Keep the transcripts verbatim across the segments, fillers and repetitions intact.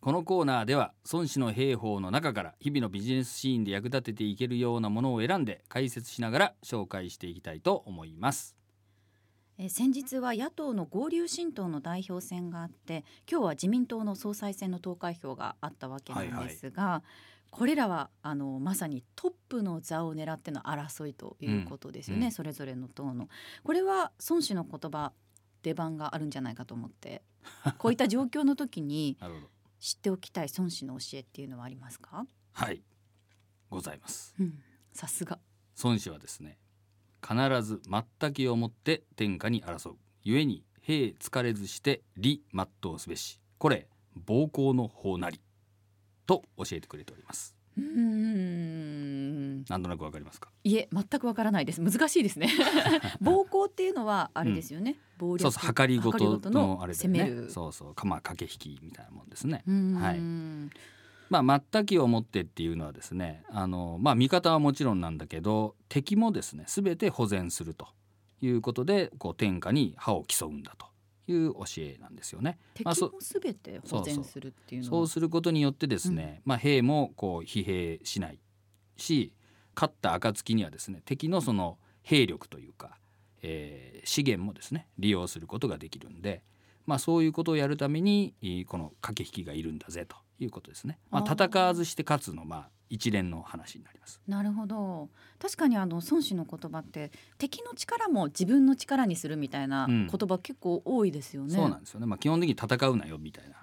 このコーナーでは孫子の兵法の中から日々のビジネスシーンで役立てていけるようなものを選んで解説しながら紹介していきたいと思います。 え先日は野党の合流新党の代表選があって、今日は自民党の総裁選の投開票があったわけなんですが、はいはい、これらはあのまさにトップの座を狙っての争いということですよね、うん、それぞれの党の。これは孫子の言葉出番があるんじゃないかと思ってこういった状況の時に知っておきたい孫子の教えっていうのはありますか？ はい、ございます、 うん、さすが。 孫子はですね、必ず全きをもって天下に争う故に兵疲れずして利全うすべし、これ暴行の法なりと教えてくれております。 うーん、 なんとなくわかりますか？ いえ、全くわからないです。難しいですね暴行っていうのはあれですよね、うん、暴力、 そうそう、計りごとのあれだよね、 攻める、 そうそう、まあ、駆け引きみたいなもんですね。 うーん、 はい。まあ、全きをもってっていうのはですね、あの、まあ、味方はもちろんなんだけど敵もですね全て保全するということで、こう天下に覇を競うんだという教えなんですよね。 敵も全て保全するっていうのは、 そうそう、そうすることによってですね、うん、まあ、兵もこう疲弊しないし、勝った暁にはですね敵のその兵力というか、えー、資源もですね利用することができるんで、まあ、そういうことをやるためにこの駆け引きがいるんだぜということですね。まあ、戦わずして勝つの、まあ、一連の話になります。 なるほど。確かにあの孫子の言葉って敵の力も自分の力にするみたいな言葉結構多いですよね、うん、 そうなんですよね。まあ、基本的に戦うなよみたいな、 うん、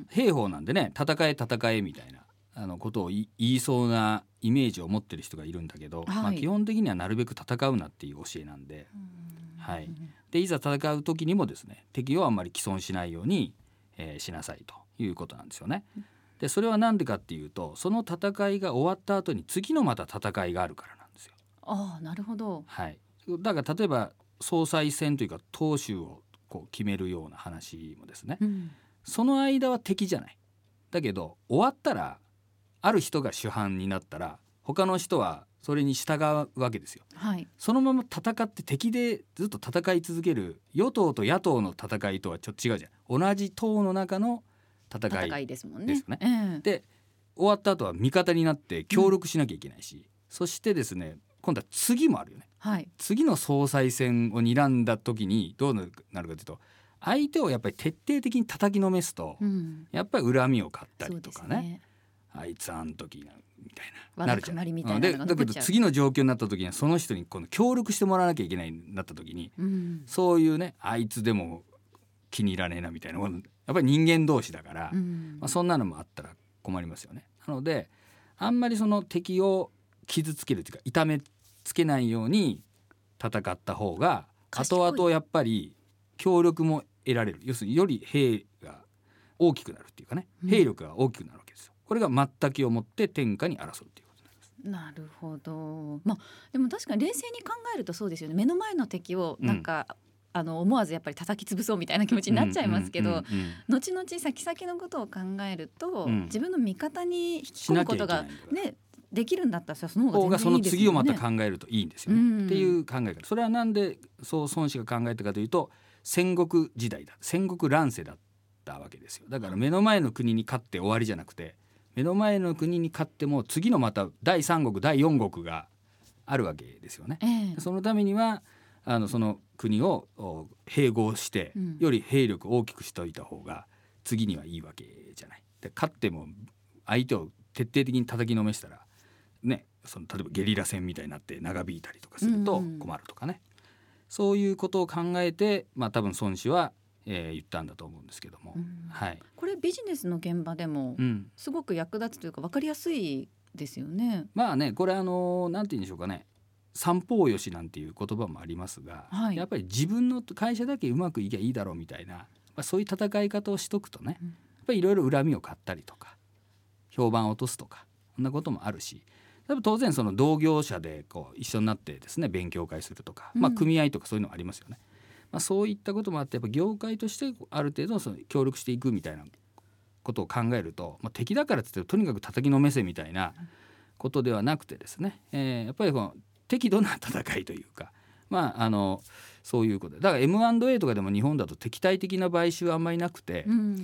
兵法なんでね、戦え戦えみたいなあのことを言いそうなイメージを持ってる人がいるんだけど、はい、まあ、基本的にはなるべく戦うなっていう教えなんで、うん、はい、でいざ戦う時にもですね敵をあんまり既存しないように、えー、しなさいということなんですよね。でそれは何でかっていうと、その戦いが終わった後に次のまた戦いがあるからなんですよ。 ああ、なるほど、 はい、だから例えば総裁選というか党首をこう決めるような話もですね、うん、その間は敵じゃない。だけど終わったらある人が主犯になったら他の人はそれに従うわけですよ、はい、そのまま戦って敵でずっと戦い続ける与党と野党の戦いとはちょっと違うじゃん。同じ党の中の戦い、 戦いですもんね。 ですよね、 えー、 で終わった後は味方になって協力しなきゃいけないし、うん、そしてですね今度は次もあるよね、はい、次の総裁選を睨んだ時にどうなるかというと、相手をやっぱり徹底的に叩きのめすと、うん、やっぱり恨みを買ったりとか ね, ねあいつあん時みたいななるじゃん。でだけど次の状況になった時にはその人にこの協力してもらわなきゃいけないになった時に、うん、そういうねあいつでも気に入らねえなみたいな、やっぱり人間同士だから、うん、まあ、そんなのもあったら困りますよね。なのであんまりその敵を傷つけるというか痛めつけないように戦った方が後々やっぱり協力も得られる。要するにより兵が大きくなるっていうかね、兵力が大きくなるわけですよ。これが全きをもって天下に争うっていうことになります。 なるほど、まあ、でも確かに冷静に考えるとそうですよね。目の前の敵をなんか、うん、あの思わずやっぱり叩き潰そうみたいな気持ちになっちゃいますけど、うんうんうんうん、後々先々のことを考えると、うん、自分の味方に引き込むことがねできるんだったらその方が全然いいですよね。その次をまた考えるといいんですよね、うん、っていう考え方。それはなんでそう孫子が考えたかというと、戦国時代だ戦国乱世だったわけですよ。だから目の前の国に勝って終わりじゃなくて、目の前の国に勝っても次のまた第三国第四国があるわけですよね、えー、そのためにはあのその国を併合して、うん、より兵力を大きくしておいた方が次にはいいわけじゃない。で勝っても相手を徹底的に叩きのめしたらね、その例えばゲリラ戦みたいになって長引いたりとかすると困るとかね、うんうん、そういうことを考えて、まあ、多分孫子は、えー、言ったんだと思うんですけども、うん、はい、 これビジネスの現場でもすごく役立つというか分かりやすいですよね。 まあね、これあのなんて言うんでしょうかね、三方よしなんていう言葉もありますが、はい、やっぱり自分の会社だけうまくいけばいいだろうみたいな、まあ、そういう戦い方をしとくとね、うん、やっぱりいろいろ恨みを買ったりとか評判を落とすとかそんなこともあるし、当然その同業者でこう一緒になってですね勉強会するとか、まあ、組合とかそういうのありますよね、うん、まあ、そういったこともあってやっぱ業界としてある程度その協力していくみたいなことを考えると、まあ、敵だからって言ってとにかく叩きのめせみたいなことではなくてですね、えー、やっぱりこの適度な戦いというか、まあ、あのそういうことで、だから エムアンドエー とかでも日本だと敵対的な買収はあんまりなくて、うん、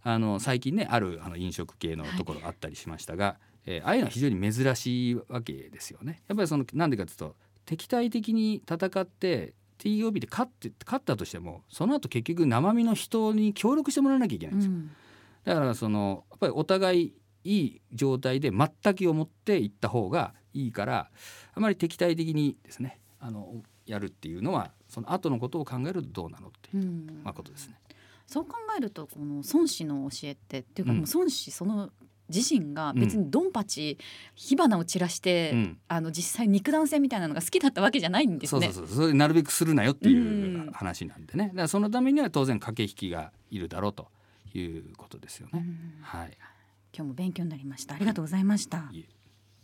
あの最近ねあるあの飲食系のところあったりしましたが、はい、えー、ああいうのは非常に珍しいわけですよね。やっぱりそのなんでかというと敵対的に戦って ティーオービー で勝って勝ったとしてもその後結局生身の人に協力してもらわなきゃいけないんですよ、うん、だからそのやっぱりお互いいい状態で全くを持っていった方がいいからあまり敵対的にですねあのやるっていうのはその後のことを考えるとどうなのっていう、うんまあ、ことですね。 そう考えるとこの孫子の教えってっていうか、もう孫子その自身が別にドンパチ火花を散らして、うん、あの実際肉弾戦みたいなのが好きだったわけじゃないんですね。 そうそうそう、それなるべくするなよっていう話なんでね、だからそのためには当然駆け引きがいるだろうということですよね、はい、 今日も勉強になりました。ありがとうございました。 いい